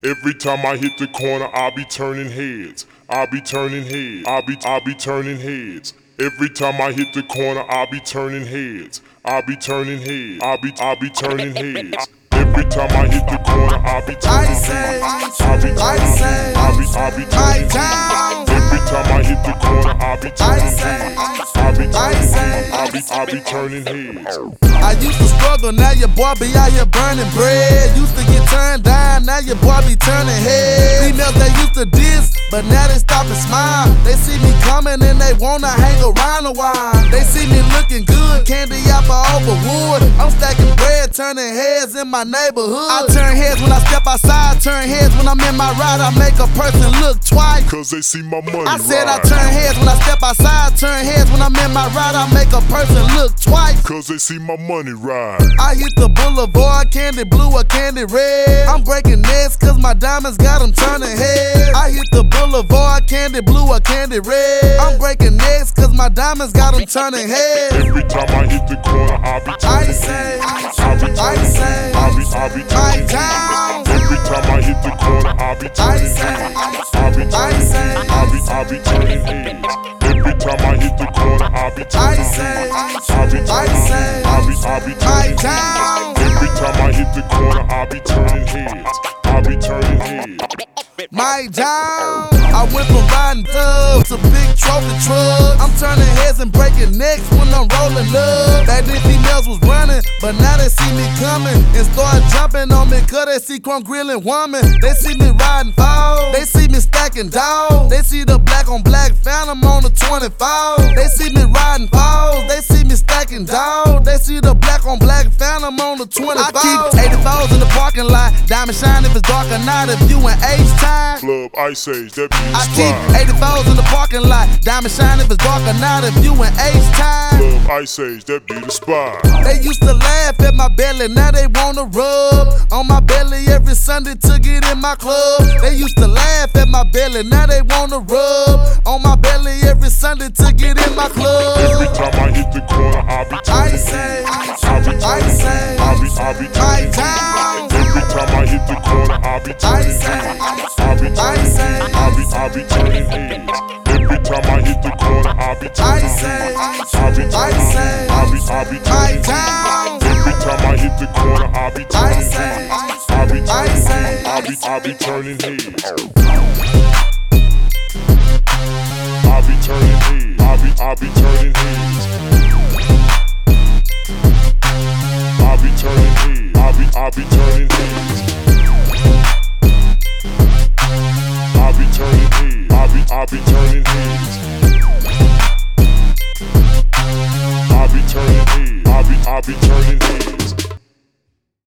Every time I hit the corner, I'll be turning heads. I'll be turning heads. I'll be turning heads. Every time I hit the corner, I'll be turning heads. I'll be turning heads. I'll be turning heads. Every time I hit the corner, I'll be turning heads. I'll be turning heads. I'll be turning heads. Every time I hit the corner, I'll be turning heads. I'll be turning heads. I used to struggle, now your boy be out here burning bread. Used to get turned down, now your boy be turning heads. Females they used to diss, but now they stop and smile. They see me coming and they wanna hang around a while. They see me looking good, candy apple over wood. I'm stacking bread, turning heads in my neighborhood. I turn heads when I step outside, turn heads when I'm in my ride. I make a person look twice, cause they see my money. I said I turn heads when I step outside, turn heads when I'm in my ride. I make a person look twice, cause they see my money ride. I hit the boulevard, candy blue or candy red. I'm breaking necks cause my diamonds got them turning heads. I hit the boulevard, candy blue or candy red. I'm breaking necks cause my diamonds got them turning heads. Every time I hit the corner, I'll be turning heads. I'll be turning heads. I'll be turning heads. Every time I hit the corner, I'll be turning heads. I'll be turning heads. I'll be turning heads. Every time I hit the corner, I'll be turning heads. I'll be turning heads. I'll be turning heads. Every time I hit the corner, I'll be turning heads. I'll be turning heads. My down, I went from riding thugs to big trophy trucks. I'm turning heads and breaking necks when I'm rolling up. Back then females was running, but now they see me coming and start jumping on me cause they see crumb grilling woman. They see me riding foul, they see me stacking dog. They see the black on black phantom on the 25. They see me riding foul, they see me stacking dog. They see the black on black phantom on the 25. I keep 84s in the parking lot, diamond shine if it's dark or not. If you in H-time, Club Ice Age, that be the I spot. keep 84s in the parking lot, diamond shine if it's dark or not. If you in H-time, Club Ice Age, that be the spot. they used to laugh at my belly, now they wanna rub on my belly every Sunday to get in my club. They used to laugh at my belly, now they wanna rub on my belly every Sunday to get in my club. Every time I hit the corner, I'll be turning heads. I'll be turning heads. I'll be turning heads. Every time I hit the corner, I'll be turning heads. I'll be turning heads. I'll be turning heads. Every time I hit the corner, I'll be turning heads. I'll be turning heads. I'll be turning heads. Every time I hit the corner, I'll be turning heads. I'll be turning heads. I'll be turning heads. I'll be turning heads. I'll be turning heads. I'll be turning heads. I'll be turning heads. I'll be turning heads. I'll be turning heads. I'll be turning heads. I'll be turning heads.